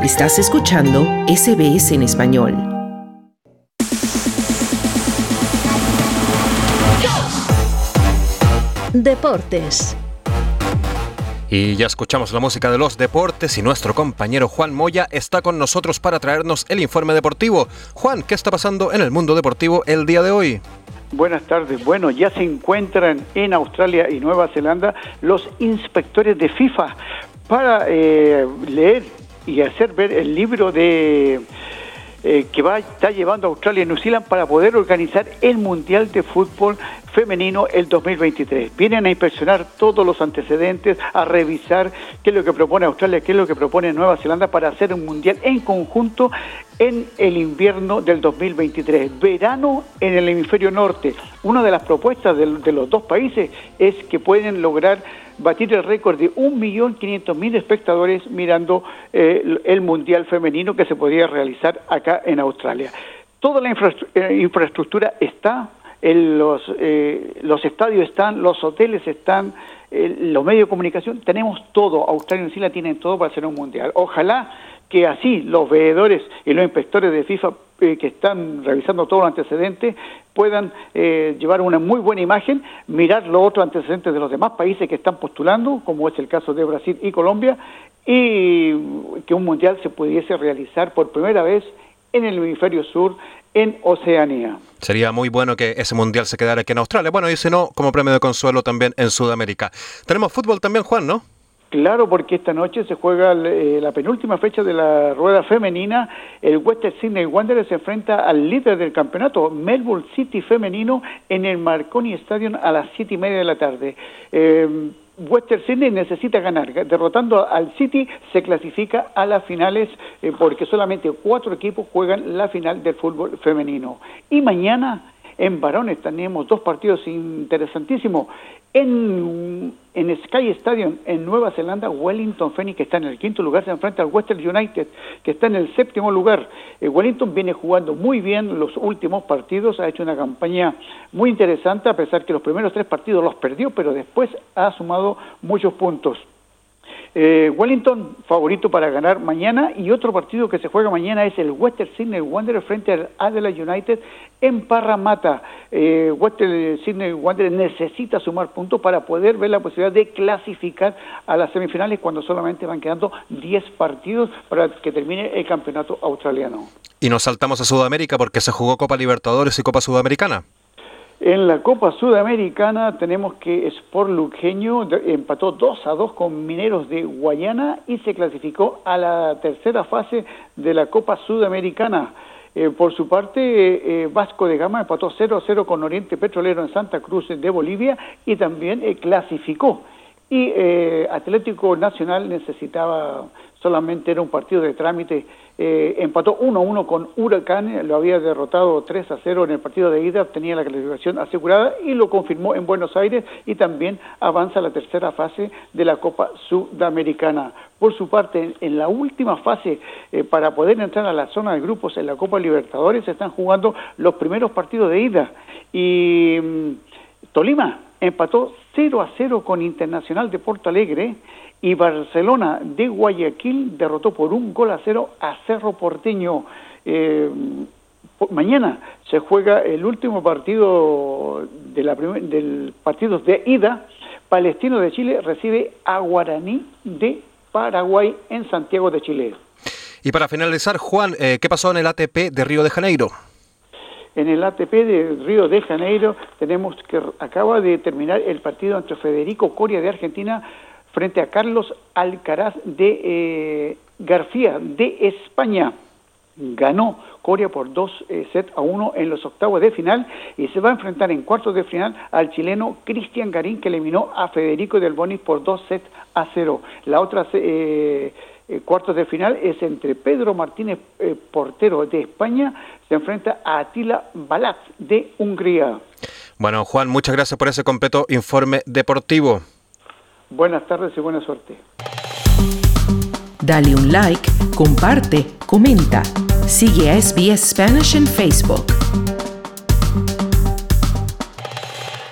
Estás escuchando SBS en español. Deportes. Y ya escuchamos la música de los deportes y nuestro compañero Juan Moya está con nosotros para traernos el informe deportivo. Juan, ¿qué está pasando en el mundo deportivo el día de hoy? Buenas tardes. Bueno, ya se encuentran en Australia y Nueva Zelanda los inspectores de FIFA para leer y hacer ver el libro de que está llevando a Australia y New Zealand para poder organizar el Mundial de Fútbol Femenino el 2023. Vienen a inspeccionar todos los antecedentes, a revisar qué es lo que propone Australia, qué es lo que propone Nueva Zelanda para hacer un Mundial en conjunto en el invierno del 2023, verano en el hemisferio norte. Una de las propuestas de los dos países es que pueden lograr batir el récord de 1.500.000 espectadores mirando el Mundial Femenino que se podría realizar acá en Australia. Toda la infraestructura está, los estadios están, los hoteles están, los medios de comunicación, tenemos todo. Australia y New Zealand tienen todo para hacer un Mundial. Ojalá que así los veedores y los inspectores de FIFA que están revisando todos los antecedentes puedan llevar una muy buena imagen, mirar los otros antecedentes de los demás países que están postulando, como es el caso de Brasil y Colombia, y que un mundial se pudiese realizar por primera vez en el hemisferio sur, en Oceanía. Sería muy bueno que ese mundial se quedara aquí en Australia. Bueno, y si no, como premio de consuelo también en Sudamérica. Tenemos fútbol también, Juan, ¿no? Claro, porque esta noche se juega la penúltima fecha de la rueda femenina. El Western Sydney Wanderers se enfrenta al líder del campeonato, Melbourne City femenino, en el Marconi Stadium a las 7:30 de la tarde. Western Sydney necesita ganar. Derrotando al City se clasifica a las finales porque solamente 4 equipos juegan la final del fútbol femenino. Y mañana en varones tenemos 2 partidos interesantísimos. En Sky Stadium, en Nueva Zelanda, Wellington Phoenix, que está en el 5º lugar, se enfrenta al Western United, que está en el 7º lugar. Wellington viene jugando muy bien los últimos partidos, ha hecho una campaña muy interesante, a pesar que los primeros 3 partidos los perdió, pero después ha sumado muchos puntos. Wellington favorito para ganar mañana, y otro partido que se juega mañana es el Western Sydney Wanderers frente al Adelaide United en Parramatta. Western Sydney Wanderers necesita sumar puntos para poder ver la posibilidad de clasificar a las semifinales cuando solamente van quedando 10 partidos para que termine el campeonato australiano. Y nos saltamos a Sudamérica porque se jugó Copa Libertadores y Copa Sudamericana. En la Copa Sudamericana tenemos que Sport Luqueño empató 2-2 con Mineros de Guayana y se clasificó a la tercera fase de la Copa Sudamericana. Por su parte, Vasco de Gama empató 0-0 con Oriente Petrolero en Santa Cruz de Bolivia y también clasificó. Y Atlético Nacional necesitaba, solamente era un partido de trámite, empató 1-1 con Huracán, lo había derrotado 3-0 en el partido de ida, tenía la clasificación asegurada y lo confirmó en Buenos Aires y también avanza a la tercera fase de la Copa Sudamericana. Por su parte, en la última fase, para poder entrar a la zona de grupos en la Copa Libertadores, se están jugando los primeros partidos de ida y Tolima empató 0-0 con Internacional de Porto Alegre y Barcelona de Guayaquil derrotó por 1-0 a Cerro Porteño. Mañana se juega el último partido del partido de ida. Palestino de Chile recibe a Guaraní de Paraguay en Santiago de Chile. Y para finalizar, Juan, ¿qué pasó en el ATP de Río de Janeiro? En el ATP de Río de Janeiro tenemos que acaba de terminar el partido entre Federico Coria de Argentina frente a Carlos Alcaraz de García de España. Ganó Coria por 2-1 en los octavos de final y se va a enfrentar en cuartos de final al chileno Cristian Garín, que eliminó a Federico del Bonis por 2-0. La otra cuartos de final es entre Pedro Martínez, portero de España, se enfrenta a Attila Balat de Hungría. Bueno, Juan, muchas gracias por ese completo informe deportivo. Buenas tardes y buena suerte. Dale un like, comparte, comenta. Sigue a SBS Spanish en Facebook.